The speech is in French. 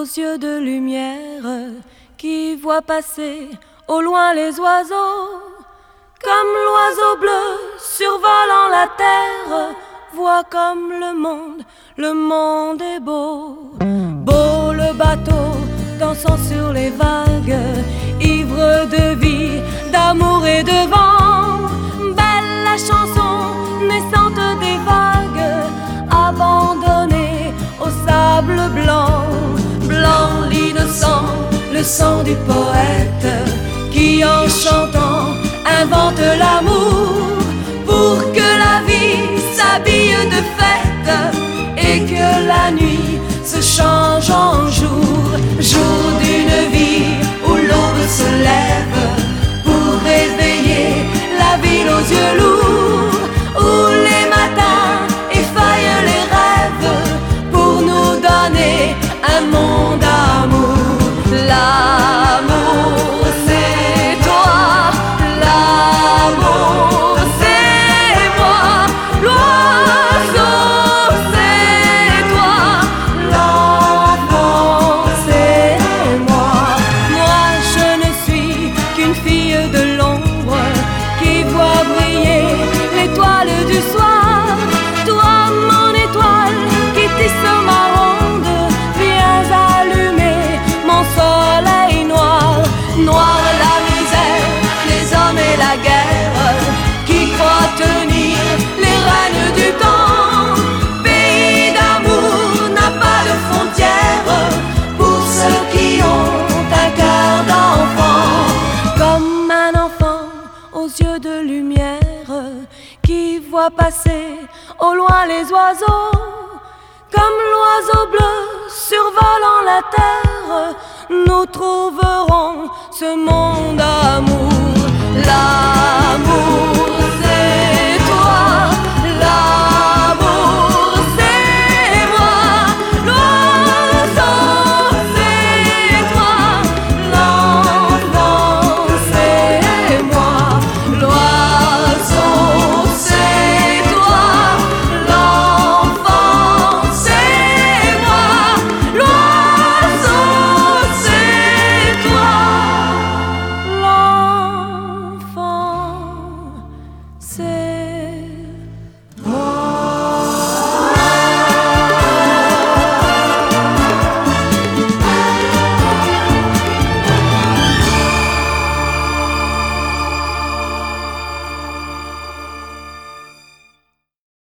aux yeux de lumière qui voient passer au loin les oiseaux. Comme l'oiseau bleu survolant la terre, vois comme le monde est beau. Beau le bateau dansant sur les vagues, ivre de vie, d'amour et de vent. Belle la chanson naissante des vagues, abandonnée au sable blanc. Blanc l'innocent, le sang du poète, qui en chantant invente l'amour, pour que la vie s'habille de fête et que la nuit se change en jour. Jour d'une vie où l'aube se lève pour réveiller la ville aux yeux lourds, où les matins effeuillent les rêves pour nous donner un monde d'amour. L'amour c'est toi, l'amour c'est moi, l'oiseau c'est toi, l'enfant c'est moi. Moi je ne suis qu'une fille de l'ombre qui voit briller l'étoile du soir. Toi mon étoile qui tisse ma ronde, viens allumer mon soleil noir. Noir la misère, les hommes et la guerre, qui croient tenir les règnes du temps. Pays d'amour n'a pas de frontières pour ceux qui ont un cœur d'enfant. Comme un enfant aux yeux de lumière qui voit passer au loin les oiseaux. Comme l'oiseau bleu survolant la terre, nous trouverons ce monde d'amour.